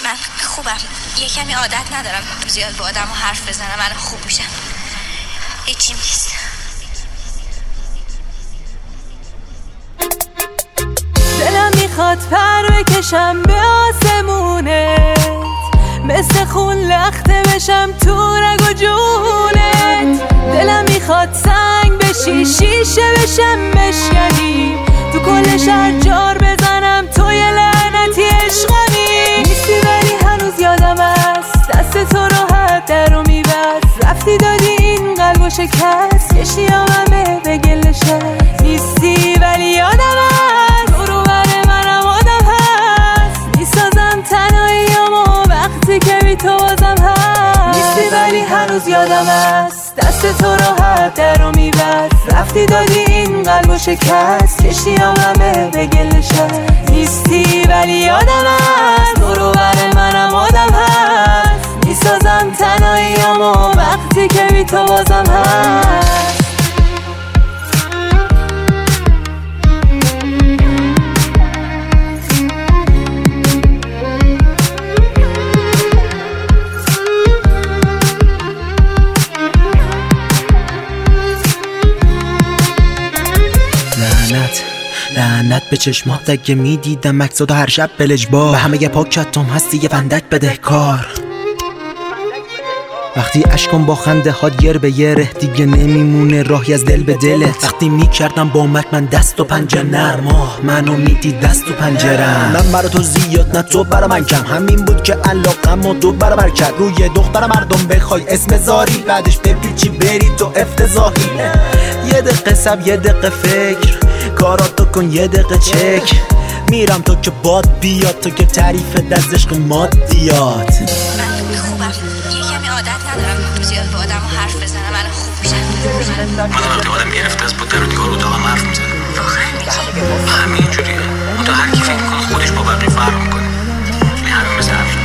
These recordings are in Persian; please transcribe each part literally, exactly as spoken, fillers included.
من خوبم، یه کمی عادت ندارم زیاد با آدم حرف بزنم. من خوب میشم، هیچی نیست. دلم میخواد پر بکشم به آسمونت، مثل خون لخته بشم تو رگ و جونت. دلم میخواد سنگ بشی، شیشه بشم مشکنی، تو کل شهر جار بزنم تو یه لعنتی عشقمی. نیستی ولی هنوز یادم است، دست تو راحت در رو میبست، رفتی دادی این قلب و شکست، کشی همه به گل شد. نیستی ولی یادم است، رو بر منم آدم هست، میسازم تنهاییامو وقتی که بی تو بازم هست. نیستی ولی هنوز یادم است، دست تو راحت در رو میبست، رفتی دادی این قلب و شکست، کشی همه به گل شد. نیستی ولی یادم است، رو بر منم آدم هست، میسازم تنهاییامو وقتی که بی تو بازم هست. لعنت لعنت به چشمات اگه میدیدم عکساتو هر شب بلجبار، به همه پاکتم هستی یه فندک بدهکار. وقتی اشکم با خنده هات یر به یره، دیگه نمیمونه راهی از دل به دلت. وقتی میکردم با مک من دست و پنجه نرماه، منو میدی دست و پنجرم. من برا تو زیاد نه تو برا من کم، همین بود که علاقم و دو برابر کرد. روی دختر مردم بخوای اسم زاری، بعدش بپیچی بری تو افتضاحی. یه دقیقه سب یه دقیقه فکر، کاراتو کن یه دقیقه چک. میرم تو که باد بیاد، تو که تعریف دست عشق مادیات. من خوبم، یه کمی عادت ندارم زیاد با آدم حرف بزنم. من خوب میشم. من وقتی آدم گرفته از با در و دیوار اتاقم حرف میزنه. واقعا میگی؟ همین جوریه. تا هر کی فکر میکنه خودش با بقیه فرق میکنه. این همین مثل حرف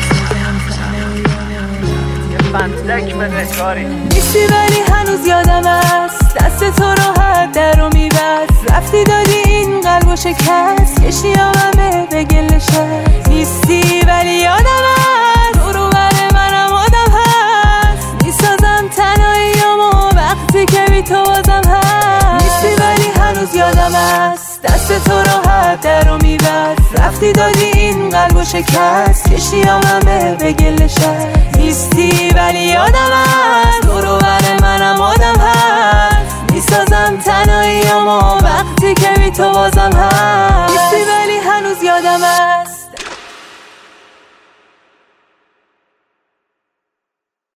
نیستی ولی هنوز یادم است، دست تو راحت در رو میبست، رفتی دادی این قلب و شکست، کشی همه به گل شد. نیستی ولی یادم است، رو بر منم آدم هست، میسازم تنهاییامو وقتی که بی تو بازم هست. نیستی ولی هنوز یادم است، دست تو راحت در رو میبست، رفتی دادی این قلب و شکست، کشی همه به گل شد. نیستی ولی یادم است، رو بر منم آدم هست، میسازم تنهاییامو وقتی که بی تو بازم هست. نیستی ولی هنوز یادم است،